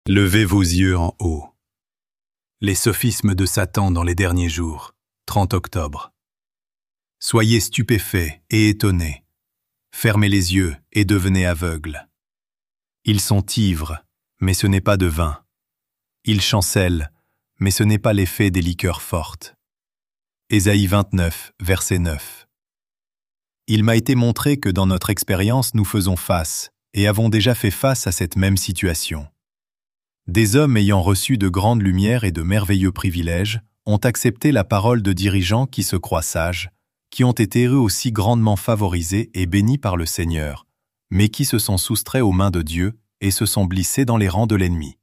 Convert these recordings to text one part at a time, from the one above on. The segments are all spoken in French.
Levez vos yeux en haut. Les sophismes de Satan dans les derniers jours, 30 octobre. Soyez stupéfaits et étonnés. Fermez les yeux et devenez aveugles. Ils sont ivres, mais ce n'est pas de vin. Ils chancellent, mais ce n'est pas l'effet des liqueurs fortes. Ésaïe 29, verset 9. Il m'a été montré que dans notre expérience, nous faisons face, et avons déjà fait face à cette même situation. Des hommes ayant reçu de grandes lumières et de merveilleux privilèges ont accepté la parole de dirigeants qui se croient sages, qui ont été eux aussi grandement favorisés et bénis par le Seigneur, mais qui se sont soustraits aux mains de Dieu et se sont blissés dans les rangs de l'ennemi.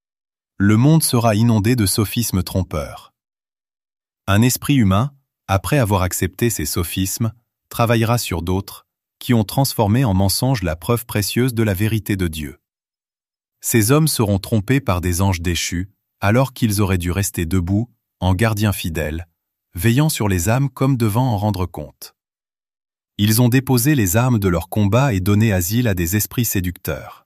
Le monde sera inondé de sophismes trompeurs. Un esprit humain, après avoir accepté ces sophismes, travaillera sur d'autres, qui ont transformé en mensonge la preuve précieuse de la vérité de Dieu. Ces hommes seront trompés par des anges déchus, alors qu'ils auraient dû rester debout, en gardiens fidèles, veillant sur les âmes comme devant en rendre compte. Ils ont déposé les armes de leur combat et donné asile à des esprits séducteurs.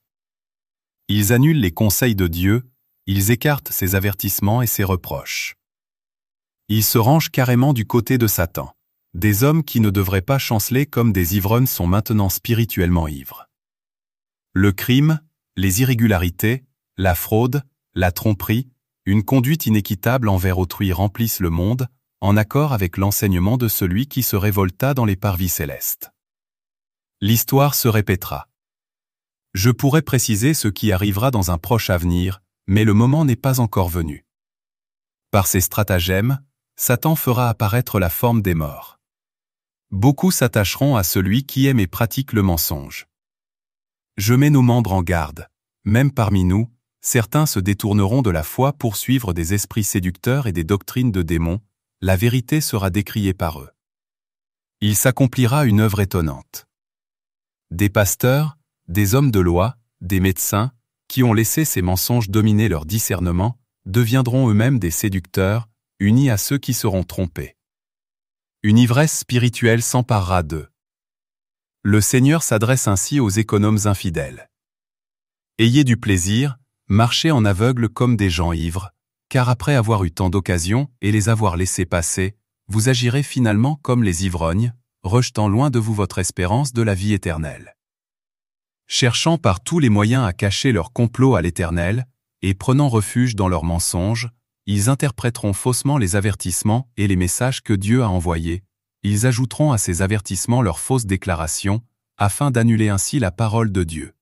Ils annulent les conseils de Dieu, ils écartent ses avertissements et ses reproches. Ils se rangent carrément du côté de Satan. Des hommes qui ne devraient pas chanceler comme des ivrognes sont maintenant spirituellement ivres. Le crime, les irrégularités, la fraude, la tromperie, une conduite inéquitable envers autrui remplissent le monde, en accord avec l'enseignement de celui qui se révolta dans les parvis célestes. L'histoire se répétera. Je pourrais préciser ce qui arrivera dans un proche avenir, mais le moment n'est pas encore venu. Par ses stratagèmes, Satan fera apparaître la forme des morts. Beaucoup s'attacheront à celui qui aime et pratique le mensonge. Je mets nos membres en garde. Même parmi nous, certains se détourneront de la foi pour suivre des esprits séducteurs et des doctrines de démons. La vérité sera décriée par eux. Il s'accomplira une œuvre étonnante. Des pasteurs, des hommes de loi, des médecins, qui ont laissé ces mensonges dominer leur discernement, deviendront eux-mêmes des séducteurs, unis à ceux qui seront trompés. Une ivresse spirituelle s'emparera d'eux. Le Seigneur s'adresse ainsi aux économes infidèles. Ayez du plaisir, marchez en aveugle comme des gens ivres, car après avoir eu tant d'occasions et les avoir laissées passer, vous agirez finalement comme les ivrognes, rejetant loin de vous votre espérance de la vie éternelle. Cherchant par tous les moyens à cacher leur complot à l'Éternel, et prenant refuge dans leurs mensonges, ils interpréteront faussement les avertissements et les messages que Dieu a envoyés. Ils ajouteront à ces avertissements leurs fausses déclarations, afin d'annuler ainsi la parole de Dieu.